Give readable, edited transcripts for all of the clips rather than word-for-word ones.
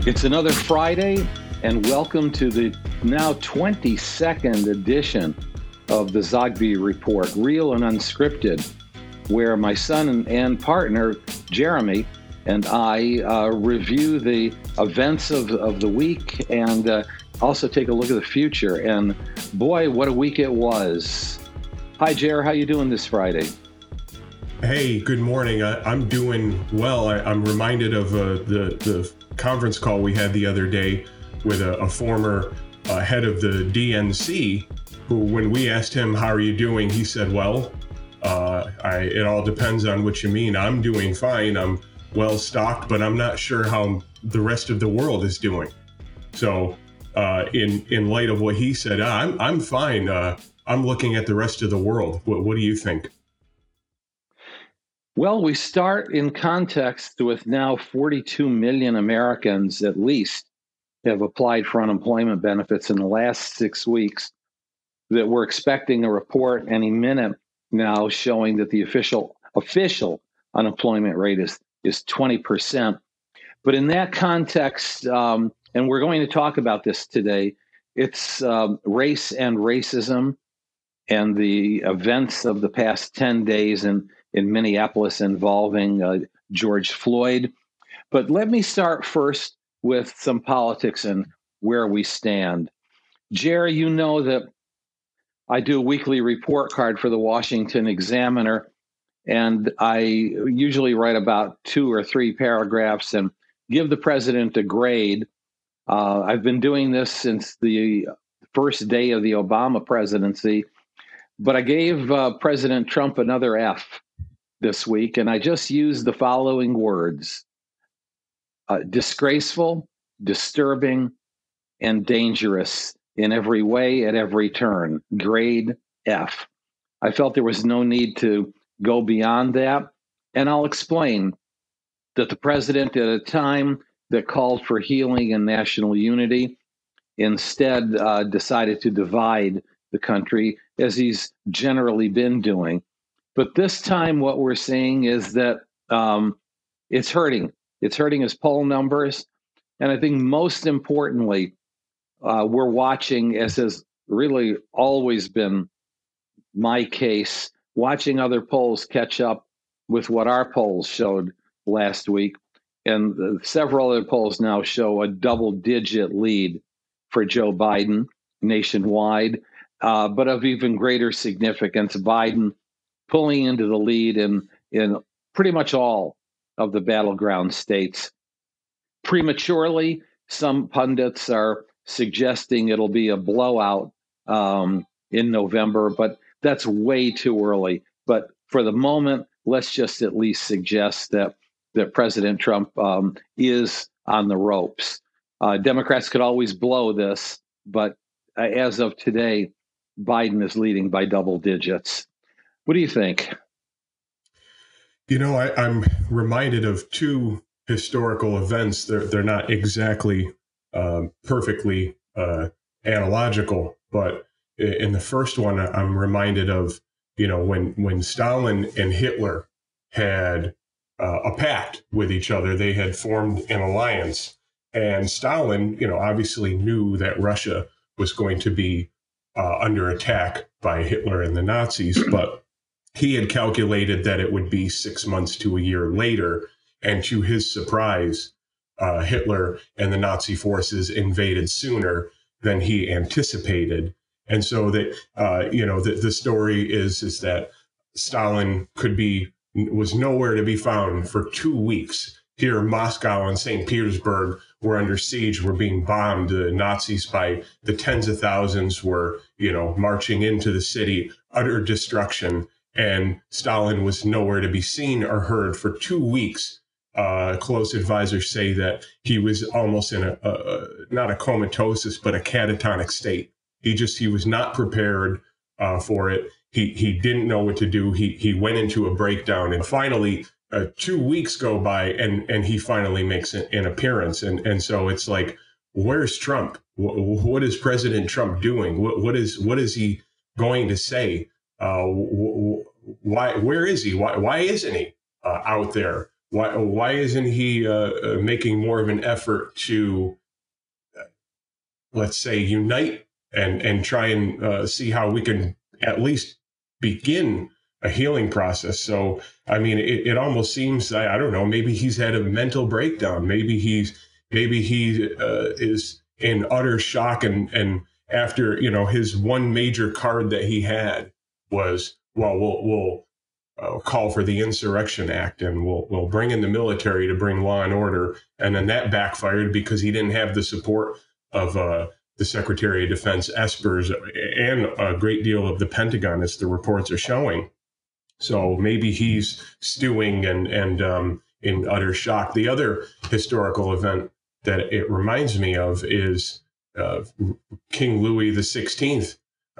It's another Friday, and welcome to the now 22nd edition of the Zogby Report, Real and Unscripted, where my son and partner, Jeremy, and I review the events of the week and also take a look at the future. And boy, what a week it was. Hi, Jer. How you doing this Friday? Hey, good morning. I'm doing well. I'm reminded of the conference call we had the other day with a former head of the DNC, who, when we asked him, how are you doing? He said, well, it all depends on what you mean. I'm doing fine. I'm well stocked, but I'm not sure how the rest of the world is doing. So in light of what he said, I'm fine. I'm looking at the rest of the world. What do you think? Well, we start in context with now 42 million Americans at least have applied for unemployment benefits in the last 6 weeks, that we're expecting a report any minute now showing that the official unemployment rate is 20%. But in that context, and we're going to talk about this today, it's race and racism and the events of the past 10 days in Minneapolis involving George Floyd. But let me start first with some politics and where we stand. Jerry, you know that I do a weekly report card for the Washington Examiner, and I usually write about 2 or 3 paragraphs and give the president a grade. I've been doing this since the first day of the Obama presidency, but I gave President Trump another F this week, and I just used the following words: disgraceful, disturbing, and dangerous in every way, at every turn. Grade F. I felt there was no need to go beyond that, and I'll explain that the president, at a time that called for healing and national unity, instead decided to divide the country, as he's generally been doing. But this time, what we're seeing is that it's hurting. It's hurting his poll numbers. And I think most importantly, we're watching, as has really always been my case, watching other polls catch up with what our polls showed last week. And several other polls now show a double-digit lead for Joe Biden nationwide. But of even greater significance, Biden pulling into the lead in pretty much all of the battleground states. Prematurely, some pundits are suggesting it'll be a blowout in November, but that's way too early. But for the moment, let's just at least suggest that President Trump is on the ropes. Democrats could always blow this, but as of today, Biden is leading by double digits. What do you think? You know, I'm reminded of 2 historical events. They're not exactly perfectly analogical, but in the first one, I'm reminded of, when Stalin and Hitler had a pact with each other. They had formed an alliance, and Stalin, obviously knew that Russia was going to be under attack by Hitler and the Nazis, but he had calculated that it would be 6 months to a year later. And to his surprise, Hitler and the Nazi forces invaded sooner than he anticipated. And so that, the story is that Stalin was nowhere to be found for 2 weeks. Here, Moscow and St. Petersburg were under siege, were being bombed. The Nazis, by the tens of thousands, were, marching into the city, utter destruction. And Stalin was nowhere to be seen or heard for 2 weeks. Close advisors say that he was almost in not a comatosis, but a catatonic state. He was not prepared for it. He didn't know what to do. He went into a breakdown, and finally 2 weeks go by, and he finally makes an appearance. And so it's like, where's Trump? What is President Trump doing? What is he going to say? Why? Where is he? Why isn't he out there Why isn't he making more of an effort to, let's say, unite and try and see how we can at least begin a healing process? So, I mean, it almost seems, I don't know, maybe he's had a mental breakdown. Maybe he is in utter shock, and after, his one major card that he had was, well, we'll call for the Insurrection Act, and we'll bring in the military to bring law and order. And then that backfired because he didn't have the support of the Secretary of Defense Espers and a great deal of the Pentagon, as the reports are showing. So maybe he's stewing and in utter shock. The other historical event that it reminds me of is King Louis XVI,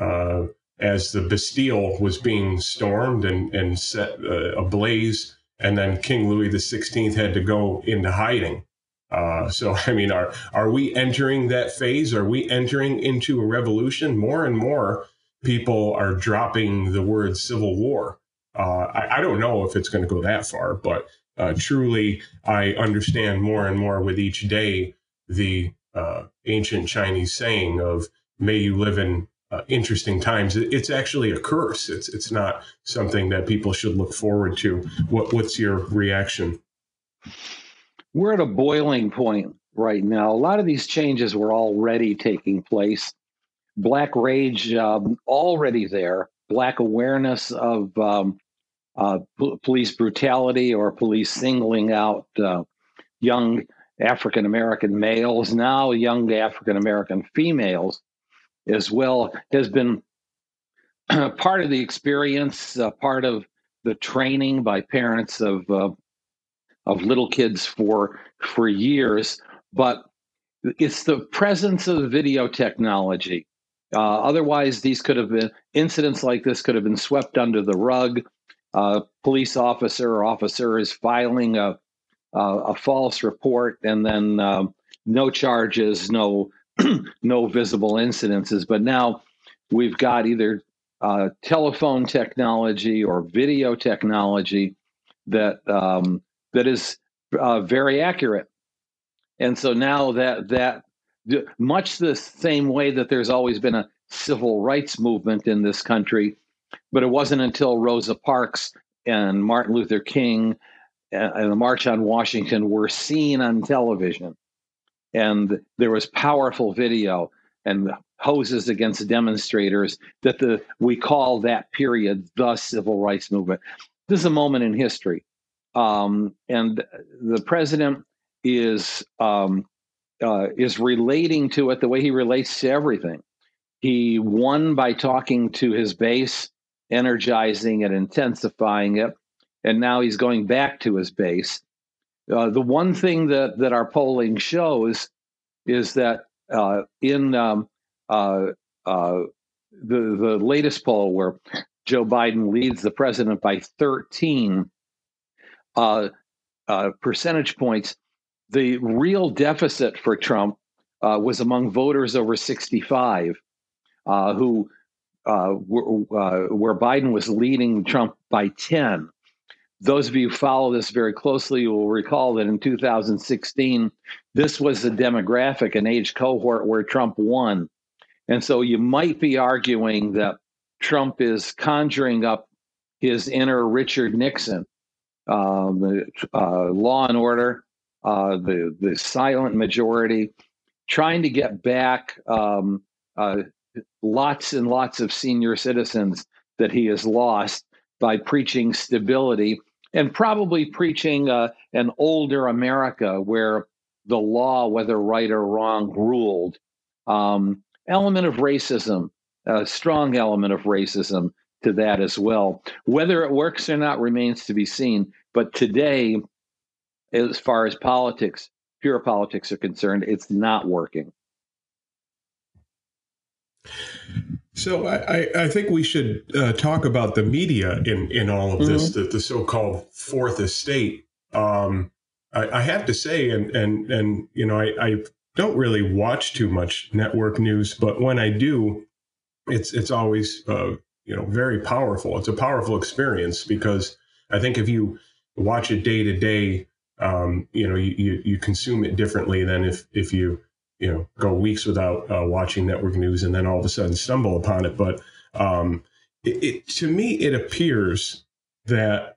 as the Bastille was being stormed and set ablaze, and then King Louis XVI had to go into hiding. So, I mean, are we entering that phase? Are we entering into a revolution? More and more people are dropping the word civil war. I don't know if it's going to go that far, but truly, I understand more and more with each day the ancient Chinese saying of "May you live in interesting times." It's actually a curse. It's not something that people should look forward to. What's your reaction? We're at a boiling point right now. A lot of these changes were already taking place. Black rage already there. Black awareness of police brutality or police singling out young African American males, now young African American females as well, has been part of the experience, part of the training by parents of little kids for years. But it's the presence of video technology. Otherwise, these could have been incidents like this could have been swept under the rug. Police officer or officer is filing a false report, and then no charges, no no visible incidences. But now we've got either telephone technology or video technology that that is very accurate. And so now that much the same way that there's always been a civil rights movement in this country, but it wasn't until Rosa Parks and Martin Luther King and the March on Washington were seen on television, and there was powerful video and hoses against demonstrators that we call that period the civil rights movement. This is a moment in history, and the president is relating to it the way he relates to everything. He won by talking to his base, energizing and intensifying it, and now he's going back to his base. The one thing that our polling shows is that in the latest poll, where Joe Biden leads the president by 13 percentage points, the real deficit for Trump was among voters over 65, where Biden was leading Trump by 10. Those of you who follow this very closely will recall that in 2016, this was the demographic and age cohort where Trump won. And so you might be arguing that Trump is conjuring up his inner Richard Nixon, the law and order, the silent majority, trying to get back lots and lots of senior citizens that he has lost by preaching stability and probably preaching an older America where the law, whether right or wrong, ruled. Element of racism, a strong element of racism to that as well. Whether it works or not remains to be seen. But today, as far as politics, pure politics are concerned, it's not working. So I think we should talk about the media in all of this, the so-called fourth estate. I have to say, and you know, I don't really watch too much network news, but when I do, it's always very powerful. It's a powerful experience because I think if you watch it day to day, you consume it differently than if you go weeks without watching network news and then all of a sudden stumble upon it. But to me, it appears that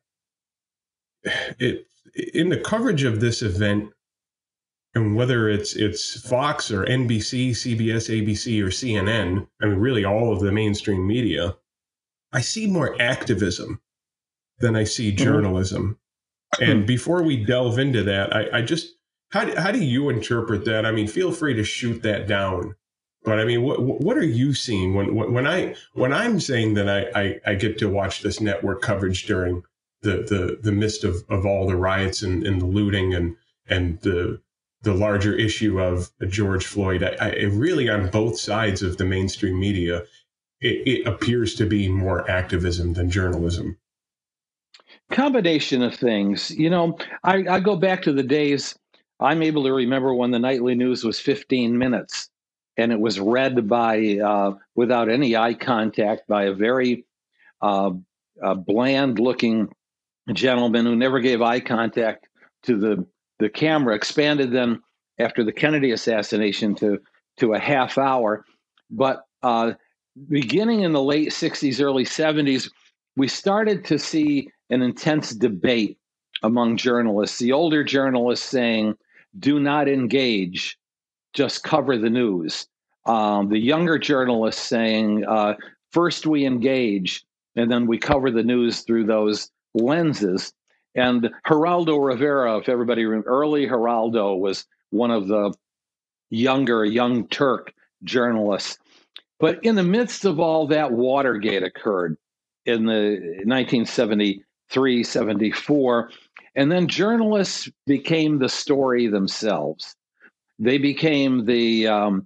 in the coverage of this event, and whether it's Fox or NBC, CBS, ABC, or CNN, I mean, really all of the mainstream media, I see more activism than I see journalism. And before we delve into that, I just, how do you interpret that? I mean, feel free to shoot that down. But I mean, what are you seeing when I'm saying that I get to watch this network coverage during the midst of all the riots and the looting and the larger issue of George Floyd? I really, on both sides of the mainstream media, it appears to be more activism than journalism. Combination of things. I go back to the days. I'm able to remember when the nightly news was 15 minutes, and it was read by without any eye contact by a very bland-looking gentleman who never gave eye contact to the camera. Expanded then after the Kennedy assassination to a half hour, but beginning in the late 60s, early 70s, we started to see an intense debate among journalists. The older journalists saying, do not engage, just cover the news. The younger journalists saying, first we engage, and then we cover the news through those lenses. And Geraldo Rivera, if everybody remembers, early Geraldo was one of the young Turk journalists. But in the midst of all that, Watergate occurred in the 1973, 74. And then journalists became the story themselves. They became the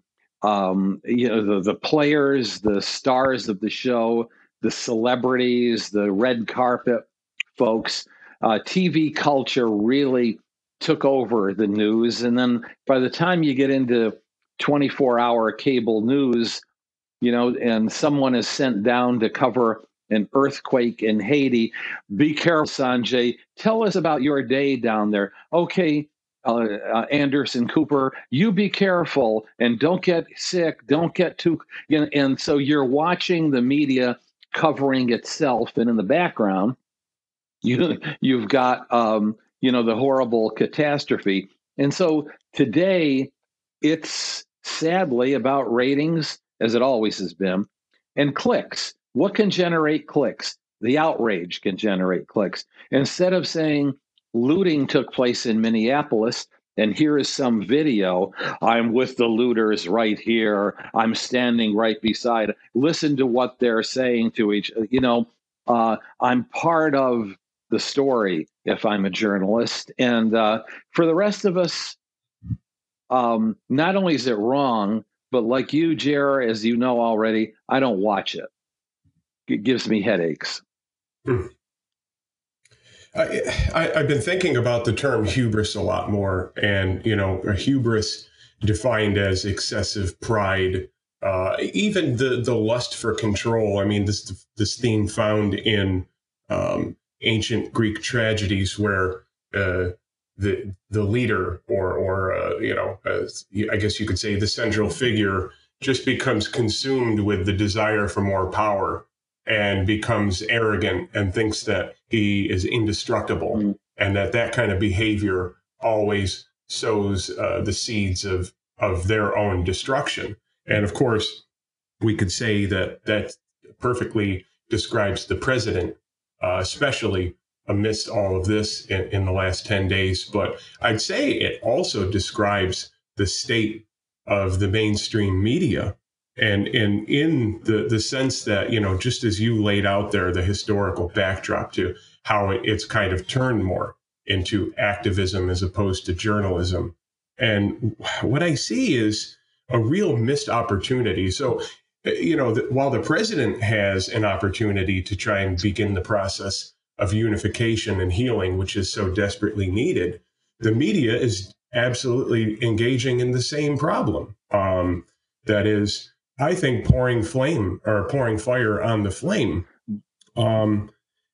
players, the stars of the show, the celebrities, the red carpet folks. TV culture really took over the news. And then by the time you get into 24-hour cable news, and someone is sent down to cover an earthquake in Haiti, be careful, Sanjay. Tell us about your day down there. Okay, Anderson Cooper, you be careful and don't get sick. Don't get too. And so you're watching the media covering itself, and in the background, you've got the horrible catastrophe. And so today, it's sadly about ratings, as it always has been, and clicks. What can generate clicks? The outrage can generate clicks. Instead of saying looting took place in Minneapolis, and here is some video, I'm with the looters right here, I'm standing right beside, listen to what they're saying to each, I'm part of the story if I'm a journalist. And for the rest of us, not only is it wrong, but like you, Jer, as you know already, I don't watch it. It gives me headaches. I've been thinking about the term hubris a lot more, and a hubris defined as excessive pride, even the lust for control. I mean, this theme found in ancient Greek tragedies, where the leader, or I guess you could say the central figure, just becomes consumed with the desire for more power and becomes arrogant and thinks that he is indestructible, and that kind of behavior always sows the seeds of their own destruction. And of course, we could say that perfectly describes the president, especially amidst all of this in the last 10 days. But I'd say it also describes the state of the mainstream media. And in the sense that, just as you laid out there, the historical backdrop to how it's kind of turned more into activism as opposed to journalism. And what I see is a real missed opportunity. So, while the president has an opportunity to try and begin the process of unification and healing, which is so desperately needed, the media is absolutely engaging in the same problem. That is, I think, pouring fire on the flame.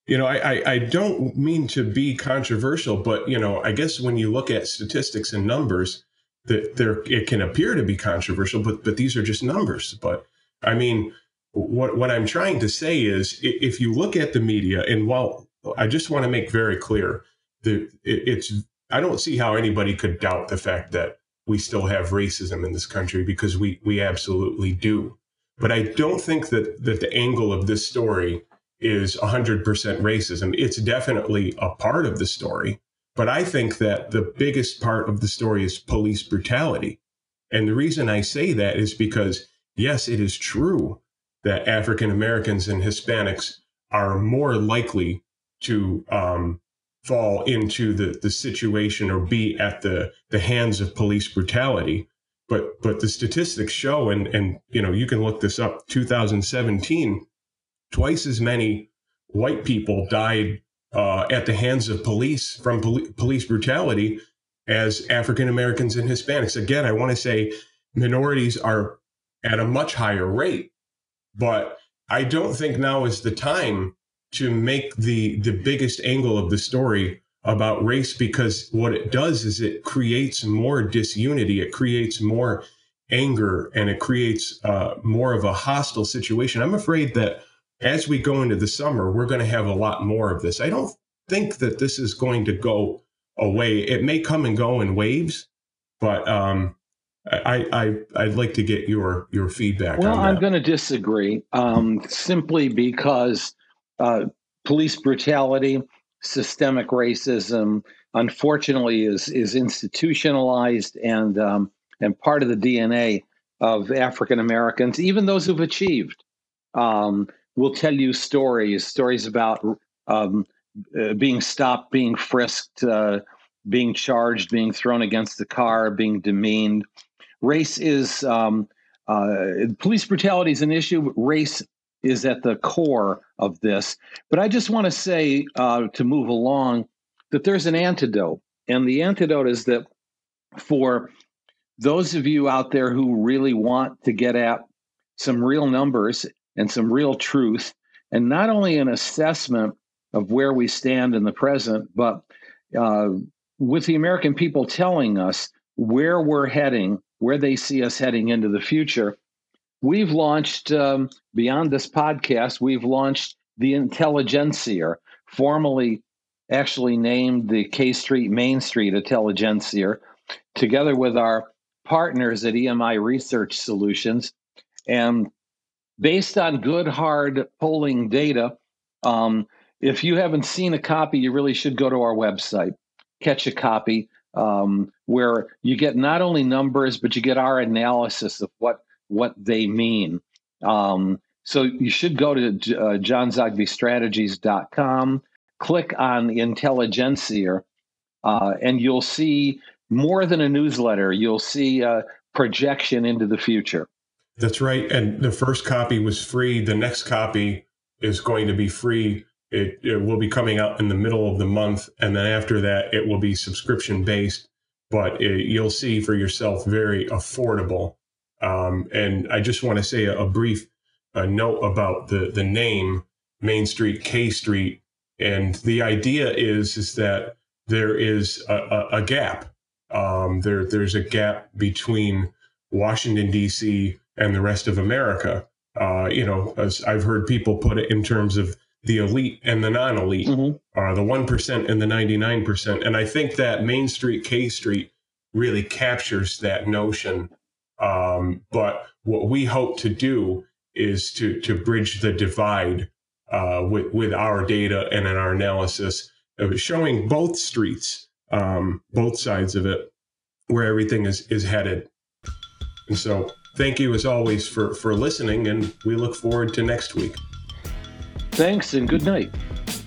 I don't mean to be controversial, but, I guess when you look at statistics and numbers, it can appear to be controversial, but these are just numbers. But I mean, what I'm trying to say is, if you look at the media, and while I just want to make very clear that I don't see how anybody could doubt the fact that we still have racism in this country, because we absolutely do. But I don't think that the angle of this story is 100% racism. It's definitely a part of the story. But I think that the biggest part of the story is police brutality. And the reason I say that is because, yes, it is true that African Americans and Hispanics are more likely to fall into the situation or be at the hands of police brutality. But the statistics show, and you can look this up, 2017, twice as many white people died at the hands of police from police brutality as African Americans and Hispanics. Again, I want to say minorities are at a much higher rate, but I don't think now is the time to make the biggest angle of the story about race, because what it does is it creates more disunity, it creates more anger, and it creates more of a hostile situation. I'm afraid that as we go into the summer, we're going to have a lot more of this. I don't think that this is going to go away. It may come and go in waves, but I'd like to get your feedback on that. Well, I'm going to disagree, simply because police brutality, systemic racism, unfortunately, is institutionalized and part of the DNA of African Americans, even those who've achieved. Will tell you stories about being stopped, being frisked, being charged, being thrown against the car, being demeaned. Race is police brutality is an issue, but race is at the core of this. But I just want to say, to move along, that there's an antidote. And the antidote is that for those of you out there who really want to get at some real numbers and some real truth, and not only an assessment of where we stand in the present, but with the American people telling us where we're heading, where they see us heading into the future, we've launched, beyond this podcast, we've launched the Intelligencer, formerly actually named the K Street Main Street Intelligencer, together with our partners at EMI Research Solutions. And based on good, hard polling data, if you haven't seen a copy, you really should go to our website, catch a copy, where you get not only numbers, but you get our analysis of what they mean. So you should go to johnzogbystrategies.com, click on Intelligencer, and you'll see more than a newsletter. You'll see a projection into the future. That's right. And the first copy was free. The next copy is going to be free. It will be coming out in the middle of the month. And then after that, it will be subscription based. But you'll see for yourself, very affordable. And I just want to say a brief note about the name Main Street, K Street. And the idea is that there is a gap. There's a gap between Washington, D.C. and the rest of America. As I've heard people put it in terms of the elite and the non-elite, the 1% and the 99%. And I think that Main Street, K Street really captures that notion. But what we hope to do is to bridge the divide with our data and in our analysis of showing both streets, both sides of it, where everything is headed. And so thank you as always for listening, and we look forward to next week. Thanks and good night.